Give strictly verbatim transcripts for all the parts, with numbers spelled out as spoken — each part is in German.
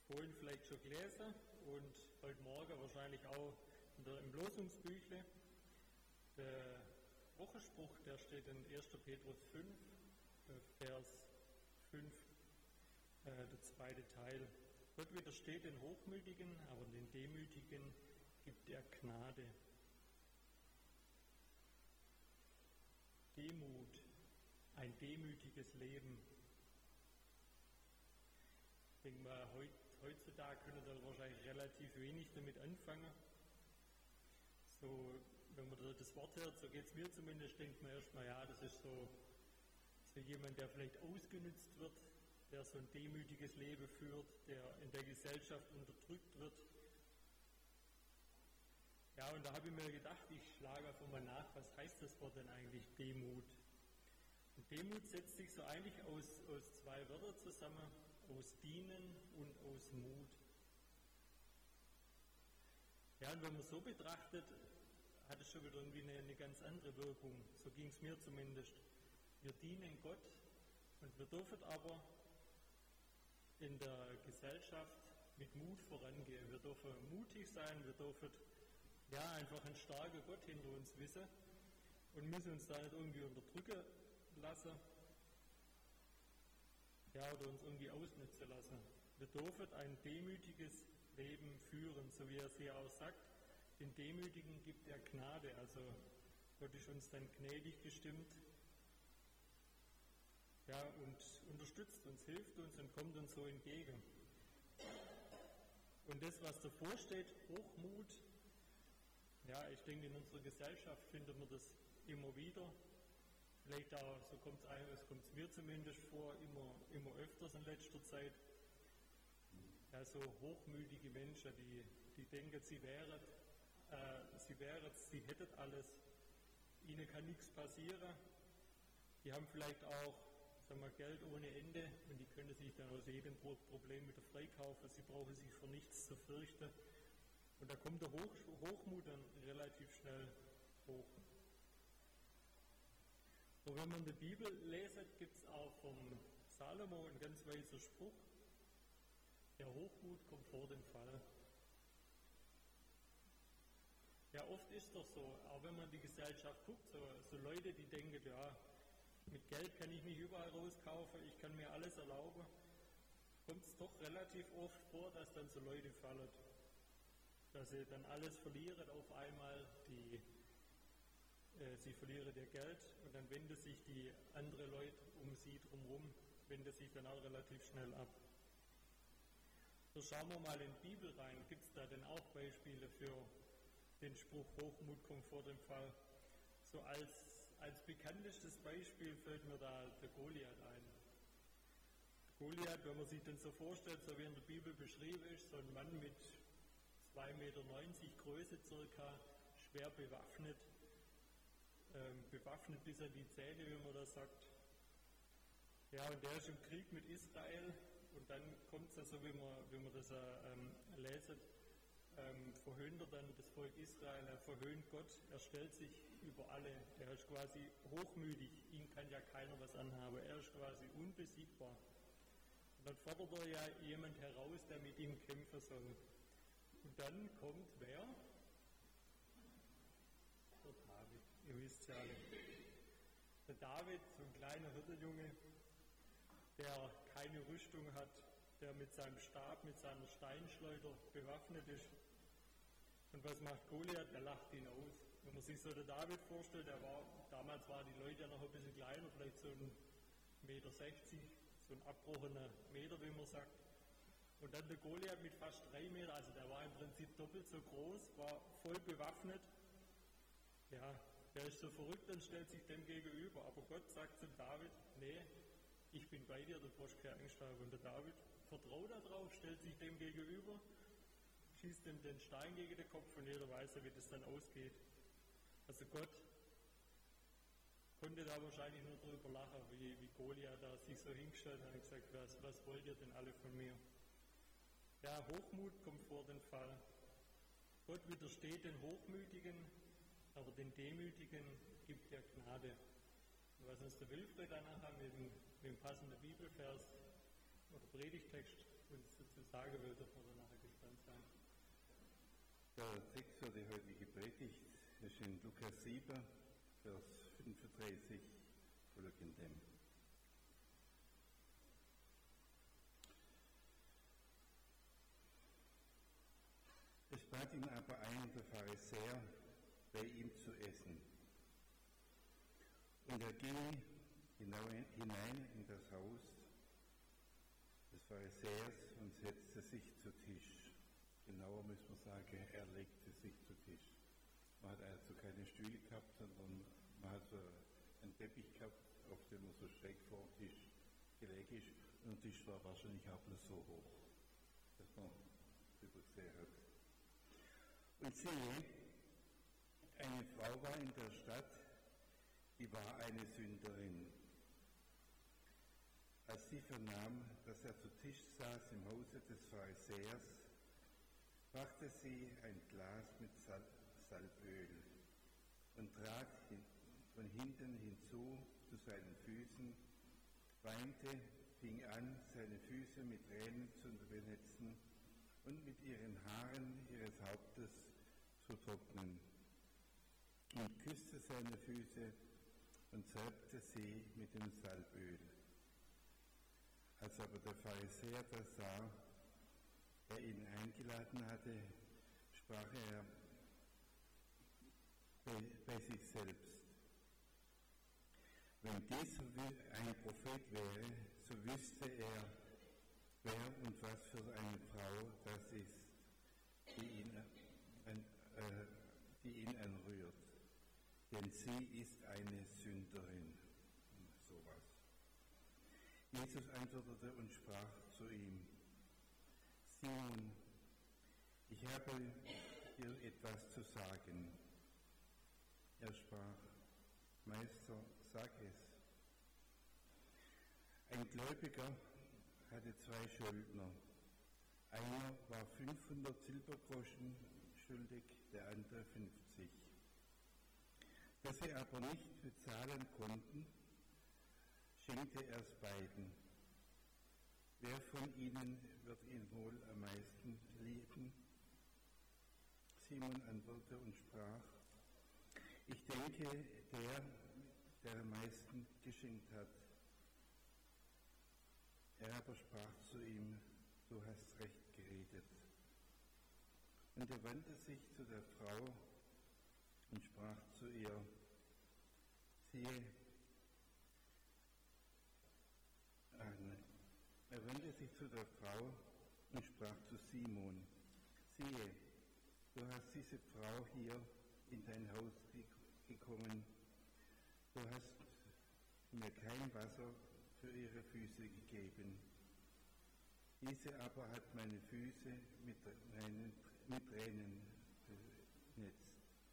vorhin vielleicht schon gelesen und heute Morgen wahrscheinlich auch in der, im Losungsbüchle. Der Wochenspruch, der steht in erster Petrus fünf, Vers fünf, äh, der zweite Teil. Gott widersteht den Hochmütigen, aber den Demütigen gibt er Gnade. Demut, ein demütiges Leben. Ich denke mal, heutzutage können da wahrscheinlich relativ wenig damit anfangen. So, wenn man das Wort hört, so geht es mir zumindest, denkt man erstmal, ja, das ist so, so jemand, der vielleicht ausgenützt wird, der so ein demütiges Leben führt, der in der Gesellschaft unterdrückt wird. Ja, und da habe ich mir gedacht, ich schlage einfach mal nach, was heißt das Wort denn eigentlich Demut? Und Demut setzt sich so eigentlich aus, aus zwei Wörtern zusammen, aus Dienen und aus Mut. Ja, und wenn man so betrachtet, hat es schon wieder irgendwie eine, eine ganz andere Wirkung. So ging es mir zumindest. Wir dienen Gott und wir dürfen aber in der Gesellschaft mit Mut vorangehen. Wir dürfen mutig sein, wir dürfen ja, einfach einen starken Gott hinter uns wissen und müssen uns da nicht irgendwie unterdrücken lassen, ja, oder uns irgendwie ausnutzen lassen. Wir dürfen ein demütiges Leben führen, so wie er es hier auch sagt. Den Demütigen gibt er Gnade, also Gott ist uns dann gnädig gestimmt, ja, und unterstützt uns, hilft uns und kommt uns so entgegen. Und das, was davor steht, Hochmut, ja, ich denke, in unserer Gesellschaft findet man das immer wieder. Vielleicht auch, so kommt es kommt es mir zumindest vor, immer, immer öfters in letzter Zeit. Ja, so hochmütige Menschen, die, die denken, sie wären, äh, sie wären, sie hätten alles, ihnen kann nichts passieren. Die haben vielleicht auch, sagen wir, Geld ohne Ende und die können sich dann aus jedem Problem wieder freikaufen. Sie brauchen sich vor nichts zu fürchten. Und da kommt der Hoch, Hochmut dann relativ schnell hoch. Und wenn man die Bibel lest, gibt es auch vom Salomo einen ganz weiser Spruch: Der Hochmut kommt vor dem Fall. Ja, oft ist doch so, auch wenn man die Gesellschaft guckt, so, so Leute, die denken, ja, mit Geld kann ich mich überall rauskaufen, ich kann mir alles erlauben, kommt es doch relativ oft vor, dass dann so Leute fallen. Dass sie dann alles verlieren auf einmal, die, äh, sie verlieren ihr Geld und dann wenden sich die anderen Leute um sie drumherum, wenden sich dann auch relativ schnell ab. So, schauen wir mal in die Bibel rein, gibt es da denn auch Beispiele für den Spruch Hochmut kommt vor dem Fall? So als, als bekanntestes Beispiel fällt mir da der Goliath ein. Goliath, wenn man sich den so vorstellt, so wie in der Bibel beschrieben ist, so ein Mann mit zwei Meter neunzig Größe circa, schwer bewaffnet, ähm, bewaffnet bis an die Zähne, wie man das sagt. Ja, und der ist im Krieg mit Israel und dann kommt es ja so, wie man, wie man das ähm, lesen, ähm, verhöhnt er dann das Volk Israel, er verhöhnt Gott, er stellt sich über alle, er ist quasi hochmütig, ihm kann ja keiner was anhaben, er ist quasi unbesiegbar. Und dann fordert er ja jemand heraus, der mit ihm kämpfen soll. Und dann kommt wer? Der David, ihr wisst es ja alle. Der David, so ein kleiner Hirtenjunge, der keine Rüstung hat, der mit seinem Stab, mit seiner Steinschleuder bewaffnet ist. Und was macht Goliath? Er lacht ihn aus. Wenn man sich so den David vorstellt, der war, damals waren die Leute ja noch ein bisschen kleiner, vielleicht so ein Meter sechzig, so ein abbrochener Meter, wie man sagt. Und dann der Goliath mit fast drei Meter, also der war im Prinzip doppelt so groß, war voll bewaffnet. Ja, der ist so verrückt und stellt sich dem gegenüber. Aber Gott sagt zum David, nee, ich bin bei dir, du brauchst keine Angst haben. Und der David vertraut darauf, stellt sich dem gegenüber, schießt ihm den Stein gegen den Kopf und jeder weiß ja, wie das dann ausgeht. Also Gott konnte da wahrscheinlich nur drüber lachen, wie, wie Goliath da sich so hingestellt hat und gesagt, was, was wollt ihr denn alle von mir? Ja, Hochmut kommt vor den Fall. Gott widersteht den Hochmütigen, aber den Demütigen gibt er Gnade. Und was uns der Wilfried dann nachher mit dem, mit dem passenden Bibelvers oder Predigtext uns dazu sagen will, dürfen wir nachher gespannt sein. Der Text für die heutige Predigt ist in Lukas sieben, Vers fünfunddreißig folgendem. Es bat ihn aber einer der Pharisäer, bei ihm zu essen. Und er ging hinein in das Haus des Pharisäers und setzte sich zu Tisch. Genauer muss man sagen, er legte sich zu Tisch. Man hat also keine Stühle gehabt, sondern man hat so einen Teppich gehabt, auf dem man so schräg vor dem Tisch gelegen ist. Und der Tisch war wahrscheinlich auch bloß so hoch, dass man drüber gesehen hat. Und siehe, eine Frau war in der Stadt, die war eine Sünderin. Als sie vernahm, dass er zu Tisch saß im Hause des Pharisäers, brachte sie ein Glas mit Sal- Salböl und trat hin, von hinten hinzu zu seinen Füßen, weinte, fing an, seine Füße mit Tränen zu benetzen und mit ihren Haaren ihres Hauptes zu trocknen, und küsste seine Füße und salbte sie mit dem Salböl. Als aber der Pharisäer das sah, der ihn eingeladen hatte, sprach er bei, bei sich selbst: Wenn dieser ein Prophet wäre, so wüsste er, wer und was für eine Frau das ist, die ihn, äh, die ihn anrührt. Denn sie ist eine Sünderin. Sowas. Jesus antwortete und sprach zu ihm: Simon, ich habe dir etwas zu sagen. Er sprach: Meister, sag es. Ein Gläubiger hatte zwei Schuldner. Einer war fünfhundert Silbergroschen schuldig, der andere fünfzig. Da sie aber nicht bezahlen konnten, schenkte er es beiden. Wer von ihnen wird ihn wohl am meisten lieben? Simon antwortete und sprach: Ich denke, der, der am meisten geschenkt hat. Er aber sprach zu ihm: Du hast recht geredet. Und er wandte sich zu der Frau und sprach zu ihr: Siehe, ah, nein. Er wandte sich zu der Frau und sprach zu Simon: Siehe, du hast diese Frau hier in dein Haus gekommen. Du hast mir kein Wasser für ihre Füße gegeben. Diese aber hat meine Füße mit Tränen, mit Tränen benetzt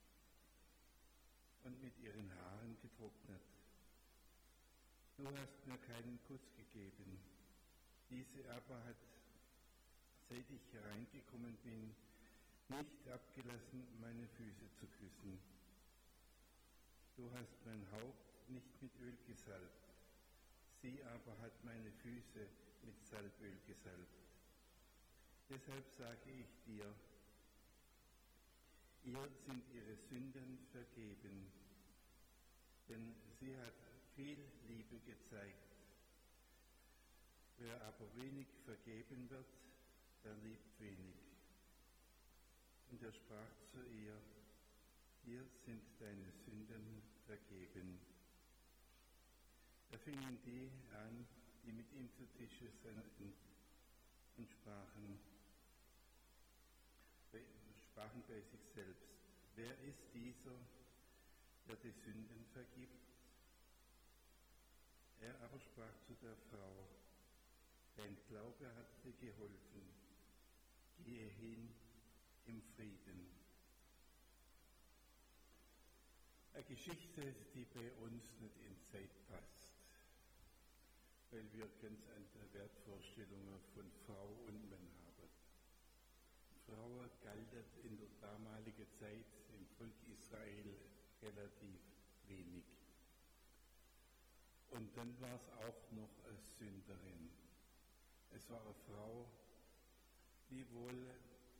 und mit ihren Haaren getrocknet. Du hast mir keinen Kuss gegeben. Diese aber hat, seit ich hereingekommen bin, nicht abgelassen, meine Füße zu küssen. Du hast mein Haupt nicht mit Öl gesalbt. Sie aber hat meine Füße mit Salböl gesalbt. Deshalb sage ich dir, ihr sind ihre Sünden vergeben, denn sie hat viel Liebe gezeigt. Wer aber wenig vergeben wird, der liebt wenig. Und er sprach zu ihr: Hier sind deine Sünden vergeben. Da fingen die an, die mit ihm zu Tische saßen, und sprachen, sprachen bei sich selbst: Wer ist dieser, der die Sünden vergibt? Er aber sprach zu der Frau: Dein Glaube hat dir geholfen. Gehe hin im Frieden. Eine Geschichte, die bei uns nicht in Zeit passt, weil wir ganz andere Wertvorstellungen von Frau und Mann haben. Frauen galten in der damaligen Zeit im Volk Israel relativ wenig. Und dann war es auch noch eine Sünderin. Es war eine Frau, die wohl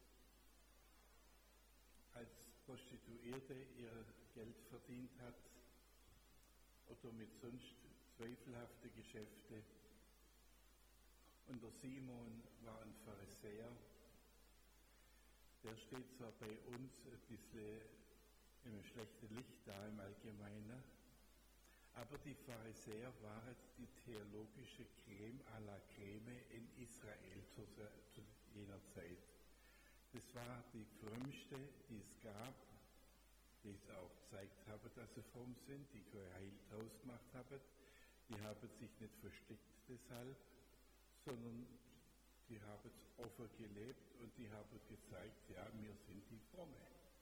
als Prostituierte ihr Geld verdient hat oder mit sonst zweifelhafte Geschäfte. Und der Simon war ein Pharisäer. Der steht zwar bei uns ein bisschen im schlechten Licht da im Allgemeinen, aber die Pharisäer waren die theologische Creme à la Creme in Israel zu, zu jener Zeit. Das war die frömmste, die es gab, die es auch gezeigt haben, dass sie fromm sind, die kein Heil draus gemacht haben. Die haben sich nicht versteckt deshalb, sondern die haben offen gelebt und die haben gezeigt, ja, wir sind die Fromme.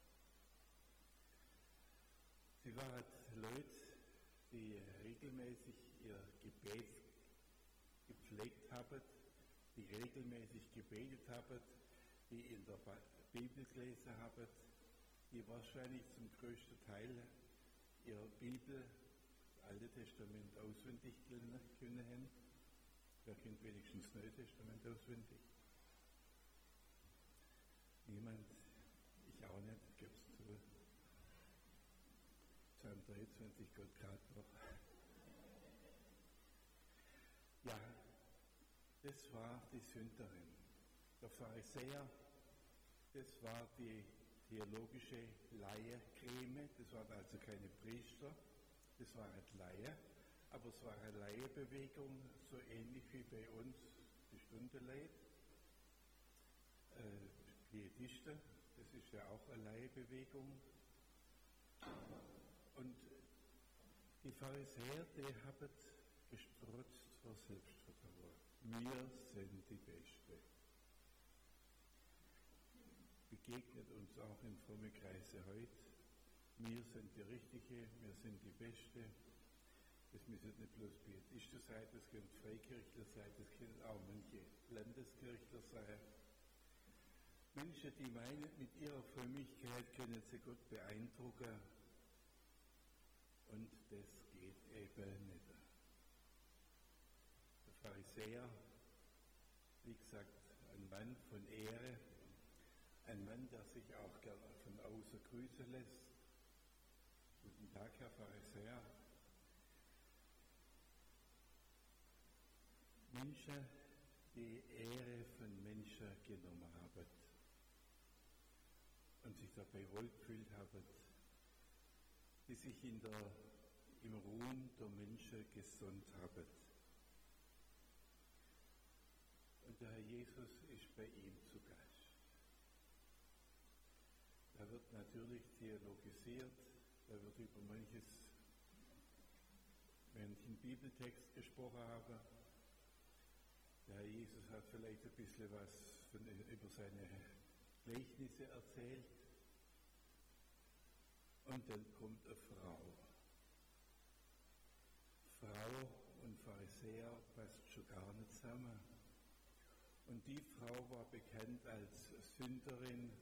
Sie waren Leute, die regelmäßig ihr Gebet gepflegt haben, die regelmäßig gebetet haben, die in der Bibel gelesen haben, die wahrscheinlich zum größten Teil ihre Bibel, das Alte Testament, auswendig können haben. Wer kennt wenigstens das Neue Testament auswendig? Niemand? Ich auch nicht, ich gebe es zu. Psalm dreiundzwanzig Gott gerade noch. Ja, das war die Sünderin. Der Pharisäer, das war die theologische Laie-Creme, das waren also keine Priester, das waren Laie, aber es war eine Laiebewegung, so ähnlich wie bei uns die Stundeleid, äh, Pietisten, das ist ja auch eine Laiebewegung. Und die Pharisäer, die haben gestrotzt vor Selbstvertrauen. Wir sind die Beste. Begegnet uns auch in frommen Kreise heute. Wir sind die Richtige, wir sind die Beste. Das müssen nicht bloß Pietisten sein, das können Freikirchler sein, das können auch manche Landeskirchler sein. Menschen, die meinen, mit ihrer Frömmigkeit können sie Gott beeindrucken. Und das geht eben nicht. Der Pharisäer, wie gesagt, ein Mann von Ehre, ein Mann, der sich auch gerne von außen grüßen lässt. Guten Tag, Herr Pharisäer. Menschen, die Ehre von Menschen genommen haben und sich dabei wohl gefühlt haben, die sich in der, im Ruhm der Menschen gesund haben. Und der Herr Jesus ist bei ihm zu Gast. Da wird natürlich theologisiert, da wird über manches, wenn ich einen Bibeltext gesprochen habe, der Herr Jesus hat vielleicht ein bisschen was von, über seine Gleichnisse erzählt. Und dann kommt eine Frau. Frau und Pharisäer passt schon gar nicht zusammen. Und die Frau war bekannt als Sünderin.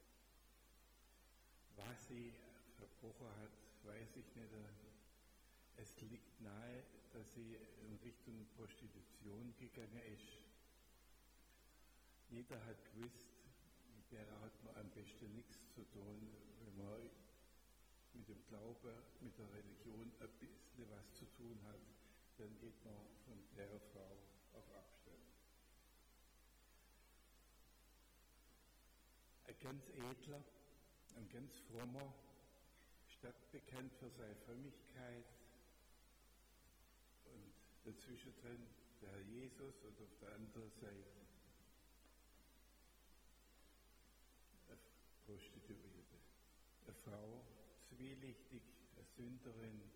Was sie verbrochen hat, weiß ich nicht. Es liegt nahe, dass sie in Richtung Prostitution gegangen ist. Jeder hat gewusst, mit der hat man am besten nichts zu tun, wenn man mit dem Glauben, mit der Religion ein bisschen was zu tun hat, dann geht man von der Frau auf Abstand. Ein ganz edler, ein ganz frommer, stadtbekannt für seine Frömmigkeit, und dazwischen drin der Herr Jesus und auf der anderen Seite eine Prostituierte, eine Frau, zwielichtig, eine Sünderin.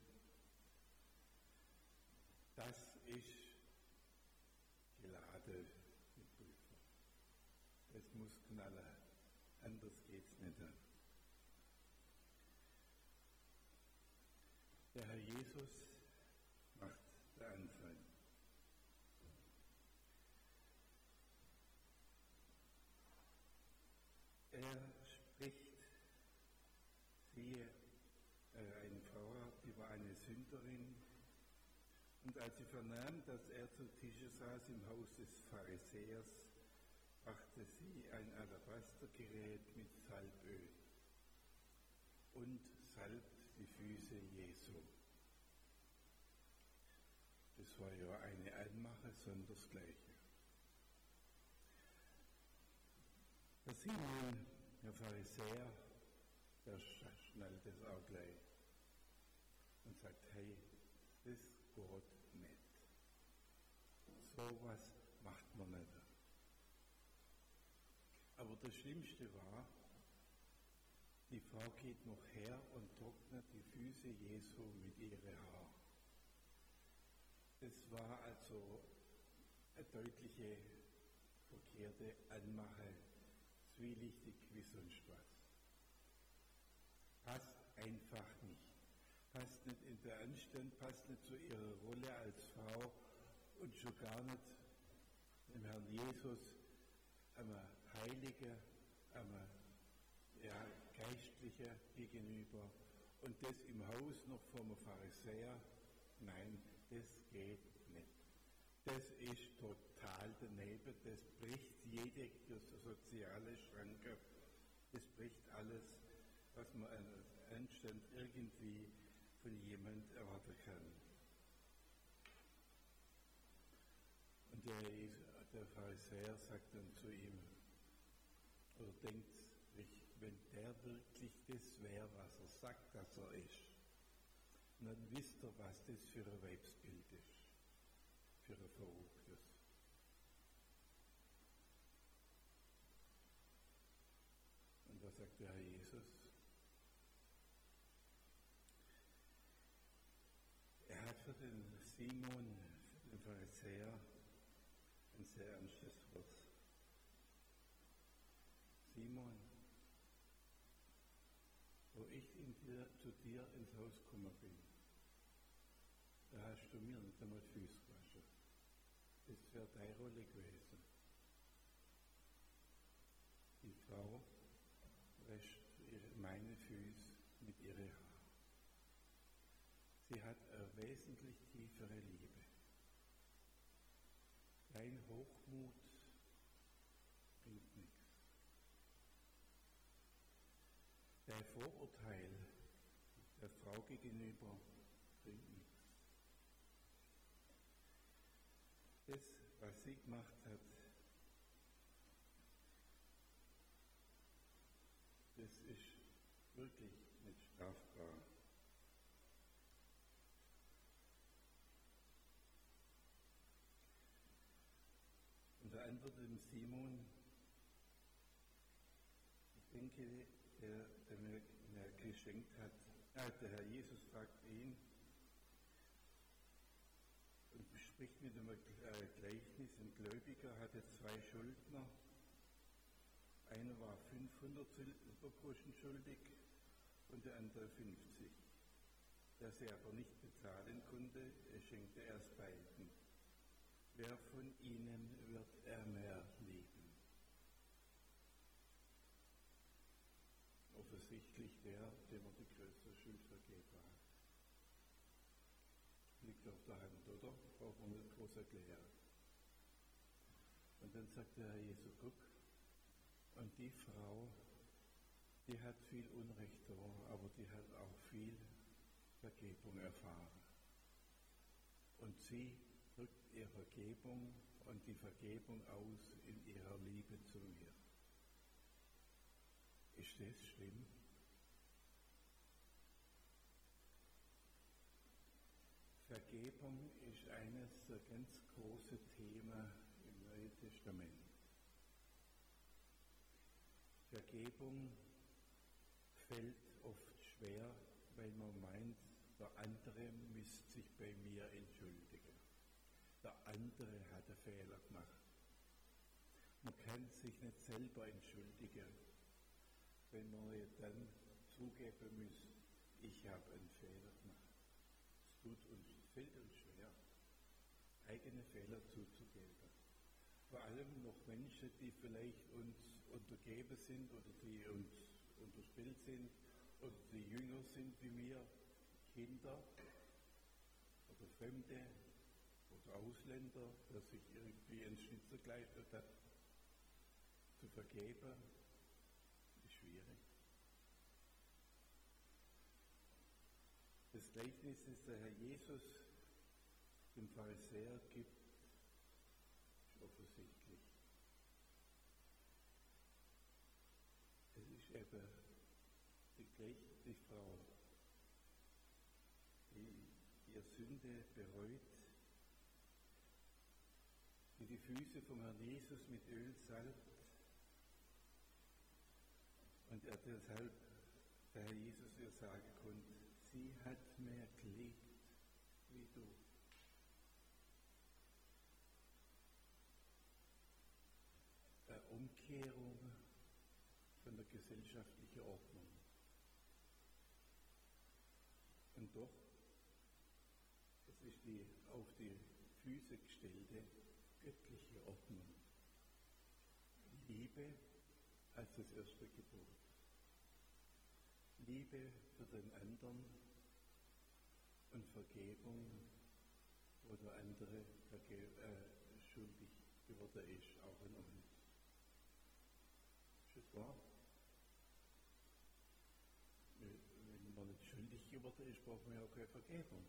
Das ist geladen mit Prüfung. Es muss knallen, anders geht's nicht. Der Herr Jesus macht den Anfang. Er spricht, siehe, äh, eine Frau, die war eine Sünderin, und als sie vernahm, dass er zu Tische saß im Haus des Pharisäers, brachte brachte sie ein Alabastergerät mit Salböl und salbt die Füße Jesu. Das war ja eine Anmache sondersgleiche. Der Simon, der Pharisäer, der schnallt das auch gleich und sagt, hey, das geht nicht. So was macht man nicht. Aber das Schlimmste war, die Frau geht noch her und trocknet die Füße Jesu mit ihren Haaren. Das war also eine deutliche, verkehrte Anmache, zwielichtig wie sonst was. Passt einfach nicht. Passt nicht in der Anstand, passt nicht zu ihrer Rolle als Frau und schon gar nicht dem Herrn Jesus, einem Heiligen, einem ja, Geistlichen gegenüber. Und das im Haus noch vom Pharisäer. Nein, das geht nicht. Das ist total daneben. Das bricht jede soziale Schranke. Das bricht alles, was man an Anstand irgendwie von jemand erwarten kann. Und der, der Pharisäer sagt dann zu ihm, oder denkt sich, wenn der wirklich das wäre, was er sagt, dass er ist, dann wisst ihr, was das für ein Weibsbild ist, für ein Verrücktes. Und was sagt der Herr Jesus? Er hat für den Simon, für den Pharisäer, ein sehr ernstes Wort. Simon, wo ich in dir, zu dir ins Haus gekommen bin, da hast du mir nicht einmal die Füße gewaschen. Das wäre deine Rolle gewesen. Die Frau wäscht meine Füße mit ihren Haaren. Sie hat eine wesentlich tiefere Liebe. Dein Hochmut bringt nichts. Dein Vorurteil der Frau gegenüber bringt nichts. Das, was sie gemacht hat, das ist wirklich nicht strafbar. Und da antwortet dem Simon, ich denke, der, der mir, mir geschenkt hat, äh, der Herr Jesus fragt ihn und spricht mit einem äh, Gleichnis, ein Gläubiger hatte zwei Schuldner, einer war fünfhundert Silbergroschen schuldig und der andere fünfzig. Da sie aber nicht bezahlen konnte, schenkte er es beiden. Wer von ihnen wird er mehr lieben? Offensichtlich der, dem er die größte Schuld vergeben hat. Liegt auf der Hand, oder? Braucht man nicht groß erklären. Und dann sagt der Herr Jesus, guck, und die Frau, die hat viel Unrecht da, aber die hat auch viel Vergebung erfahren. Und sie drückt ihre Vergebung und die Vergebung aus in ihrer Liebe zu mir. Ist das schlimm? Vergebung ist eines der ganz großen Themen im Neuen Testament. Vergebung fällt oft schwer, weil man meint, der andere müsste sich bei mir entschuldigen. Der andere hat einen Fehler gemacht. Man kann sich nicht selber entschuldigen, wenn man dann zugeben muss, ich habe einen Fehler gemacht. Es tut uns, fällt uns schwer, eigene Fehler zuzugeben. Vor allem noch Menschen, die vielleicht uns untergeben sind oder die uns unterstellt sind oder die jünger sind wie wir, Kinder oder Fremde oder Ausländer, der sich irgendwie einen Schnitzer geleistet hat. vergeben ist schwierig. Das Gleichnis, das der Herr Jesus dem Pharisäer gibt, ist offensichtlich. Es ist eben die gleiche Frau, die ihre Sünde bereut, die die Füße vom Herrn Jesus mit Öl salbt und er deshalb, der Herr Jesus ihr sagen konnte, sie hat mehr geliebt wie du. Eine Umkehrung von der gesellschaftlichen Ordnung. Und doch, es ist die auf die Füße gestellte göttliche Ordnung. Liebe als das erste Gebot. Liebe für den anderen und Vergebung, wo der andere verge- äh, schuldig geworden ist, auch an uns. Ist das wahr? Wenn man nicht schuldig geworden ist, braucht man ja auch keine Vergebung.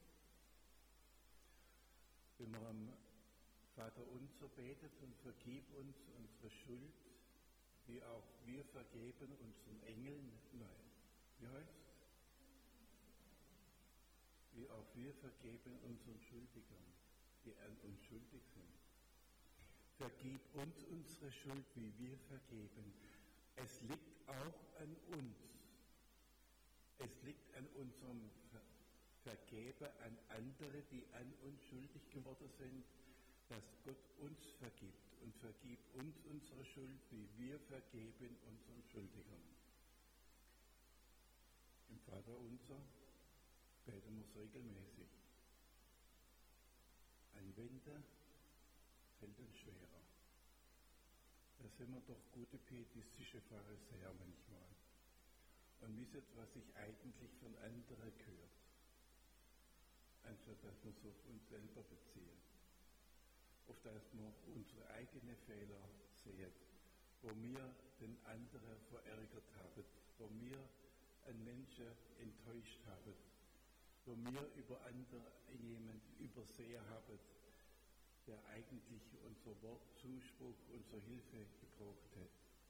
Wenn man am Vater unser betet und vergib uns unsere Schuld, wie auch wir vergeben unseren Engeln, nein, wie heißt es? Wie auch wir vergeben unseren Schuldigern, die an uns schuldig sind. Vergib uns unsere Schuld, wie wir vergeben. Es liegt auch an uns. Es liegt an unserem Ver- Vergeben an andere, die an uns schuldig geworden sind, dass Gott uns vergibt und vergib uns unsere Schuld, wie wir vergeben unseren Schuldigern. Im Vater unser beten wir es regelmäßig. Anwenden fällt uns schwerer. Da sind wir doch gute pietistische Pharisäer manchmal und wissen, was sich eigentlich von anderen gehört, anstatt dass wir es auf uns selber beziehen. Auf dass wir unsere eigenen Fehler sehen, wo wir den anderen verärgert haben, wo wir einen Menschen enttäuscht haben, wo wir über andere jemanden übersehen haben, der eigentlich unser Wort, Zuspruch, unsere Hilfe gebraucht hat.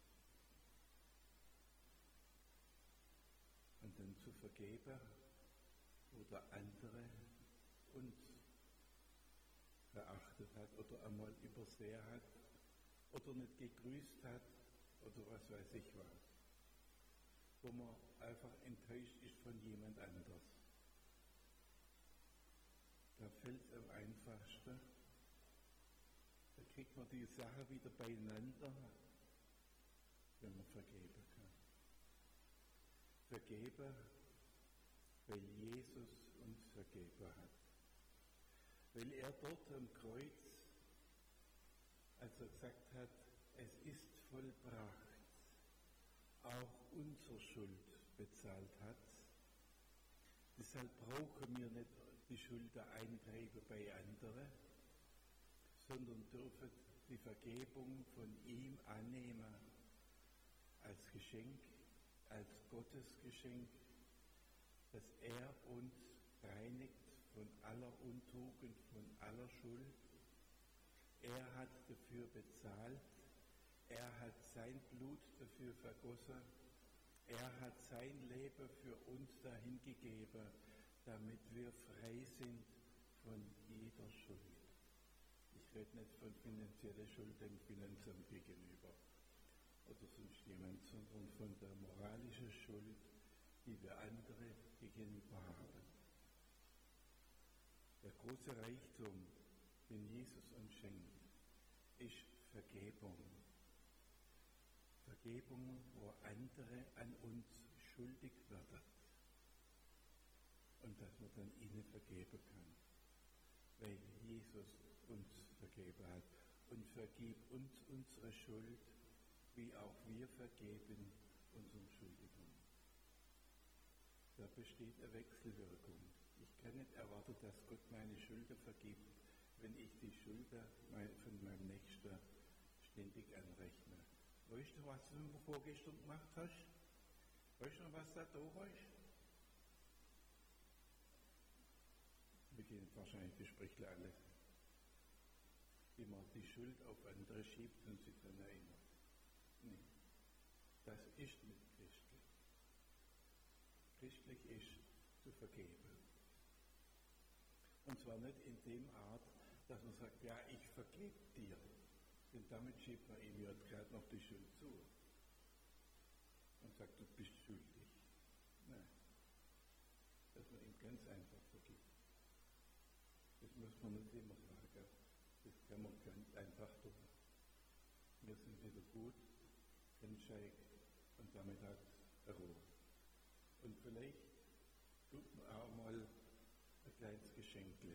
Und dann zu vergeben, wo der andere uns verachtet hat oder einmal übersehen hat oder nicht gegrüßt hat oder was weiß ich was. Wo man einfach enttäuscht ist von jemand anders. Da fällt es am einfachsten. Da kriegt man die Sache wieder beieinander, wenn man vergeben kann. Vergeben, weil Jesus uns vergeben hat. Weil er dort am Kreuz, als er gesagt hat, es ist vollbracht, auch unsere Schuld bezahlt hat. Deshalb brauchen wir nicht die Schuld eintreiben bei anderen, sondern dürfen die Vergebung von ihm annehmen als Geschenk, als Gottesgeschenk, dass er uns reinigt von aller Untugend, von aller Schuld. Er hat dafür bezahlt, er hat sein Blut dafür vergossen, er hat sein Leben für uns dahingegeben, damit wir frei sind von jeder Schuld. Ich rede nicht von finanzieller Schuld dem Finanzamt gegenüber oder sonst jemand, sondern von der moralischen Schuld, die wir andere gegenüber haben. Der große Reichtum, den Jesus uns schenkt, ist Vergebung. Vergebung, wo andere an uns schuldig werden. Und dass man dann ihnen vergeben kann. Weil Jesus uns vergeben hat. Und vergib uns unsere Schuld, wie auch wir vergeben unseren Schuldigern. Da besteht eine Wechselwirkung. Ich kann nicht erwarten, dass Gott meine Schulden vergibt, wenn ich die Schulden von meinem Nächsten ständig anrechne. Wo weißt du, was du vorgestern gemacht hast? Weißt du noch, was da da ist? Wir gehen wahrscheinlich, das spricht alle. Wie man die Schuld auf andere schiebt und sich daran erinnert. Nee, das ist nicht christlich. Christlich ist zu vergeben. Und zwar nicht in dem Art, dass man sagt, ja, ich vergebe dir. Denn damit schiebt man ihm ja gerade noch die Schuld zu. Und sagt, du bist schuldig. Nein. Dass man ihm ganz einfach vergibt. Das muss man nicht immer sagen. Das kann man ganz einfach tun. Wir sind wieder gut, entscheid und damit hat er Ruhe. Und vielleicht tut man auch mal ein kleines Geschenkle.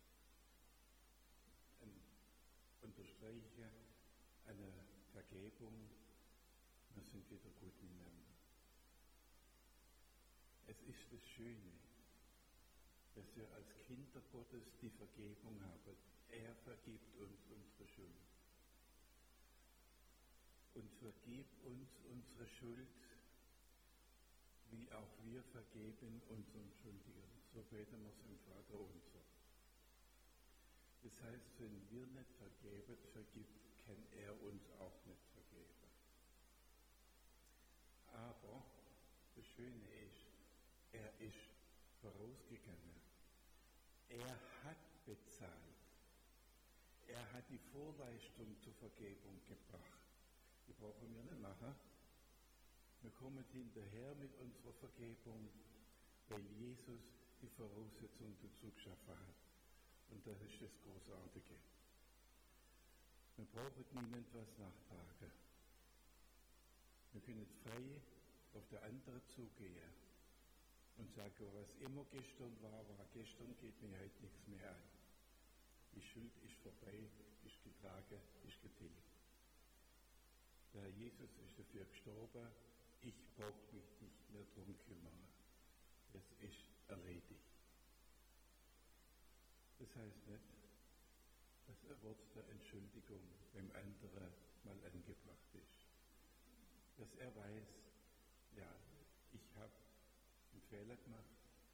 Ein Unterstreichen, eine Vergebung, wir sind wieder gut miteinander. Es ist das Schöne, dass wir als Kinder Gottes die Vergebung haben. Er vergibt uns unsere Schuld. Und vergibt uns unsere Schuld, wie auch wir vergeben unseren Schuldigen. So beten wir es im Vater unser. Das heißt, wenn wir nicht vergeben, vergibt, kann er uns auch nicht vergeben. Aber das Schöne ist, er ist vorausgegangen. Er hat bezahlt. Er hat die Vorleistung zur Vergebung gebracht. Die brauchen wir nicht machen. Wir kommen hinterher mit unserer Vergebung, weil Jesus die Voraussetzung dazu geschaffen hat. Und das ist das Großartige. Wir brauchen niemand was nachtragen. Wir können frei auf der andere zugehen und sagen, was immer gestern war, war gestern, geht mir heute nichts mehr an. Die Schuld ist vorbei, ist getragen, ist getilgt. Der Herr Jesus ist dafür gestorben, ich brauche mich nicht mehr drum kümmern. Es ist erledigt. Das heißt nicht, dass ein Wort der Entschuldigung beim anderen mal angebracht ist. Dass er weiß, ja, ich habe einen Fehler gemacht,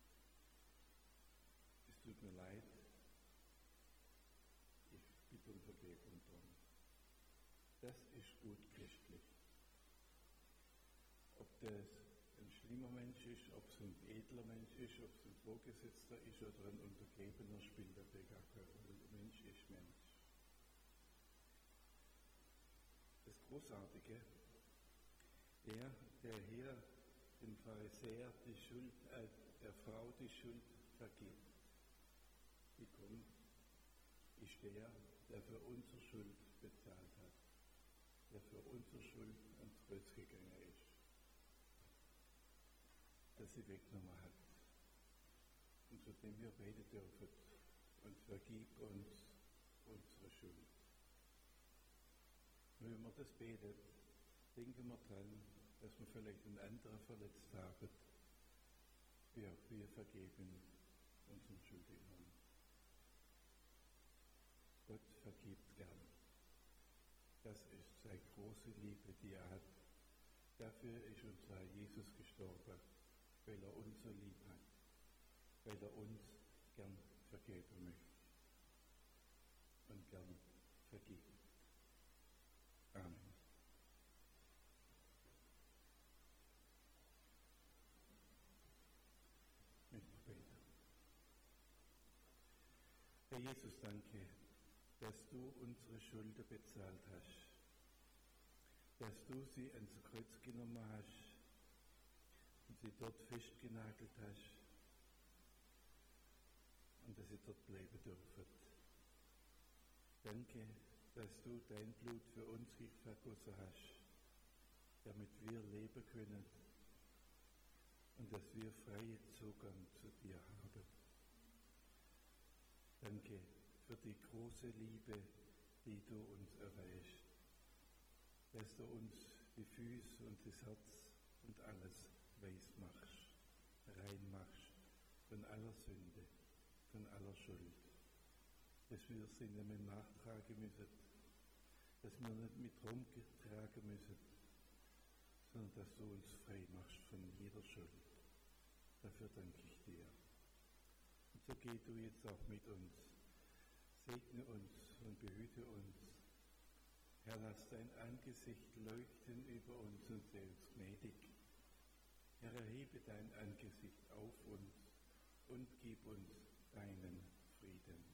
es tut mir leid, ich bitte um Vergebung drum. Das ist gut christlich. Ob das ein schlimmer Mensch ist, ob es ein edler Mensch ist, ob es ein Vorgesetzter ist oder ein Untergebener, spielt dabei gar keine Rolle. Mensch ist Mensch. Das Großartige, der, der hier dem Pharisäer die Schuld, äh, der Frau die Schuld vergibt, wie kommt, ist der, der für unsere Schuld bezahlt hat, der für unsere Schuld ans Kreuz gegangen ist, dass sie weggenommen hat. Und zu dem wir beten dürfen und vergib uns unsere Schuld. Und wenn wir das beten, denken wir dran, dass wir vielleicht einen anderen verletzt haben, wie auch wir vergeben unseren Schuldigern. Gott vergibt gern. Das ist seine große Liebe, die er hat. Dafür ist unser Herr Jesus gestorben, weil er uns so lieb hat, weil er uns gern vergeben möchte und gern vergibt. Amen. Ich bete. Herr Jesus, danke, dass du unsere Schulden bezahlt hast, dass du sie ans Kreuz genommen hast und sie dort festgenagelt hast und dass sie dort bleiben dürfen. Danke, dass du dein Blut für uns vergossen hast, damit wir leben können und dass wir freien Zugang zu dir haben. Danke für die große Liebe, die du uns erweist, dass du uns die Füße und das Herz und alles weiß machst, rein machst von aller Sünde, von aller Schuld, dass wir sie nicht mehr nachtragen müssen, dass wir nicht mit rumgetragen müssen, dass du uns frei machst von jeder Schuld. Dafür danke ich dir. Und so geh du jetzt auch mit uns. Segne uns und behüte uns. Herr, lass dein Angesicht leuchten über uns und sei uns gnädig. Herr, erhebe dein Angesicht auf uns und gib uns deinen Frieden.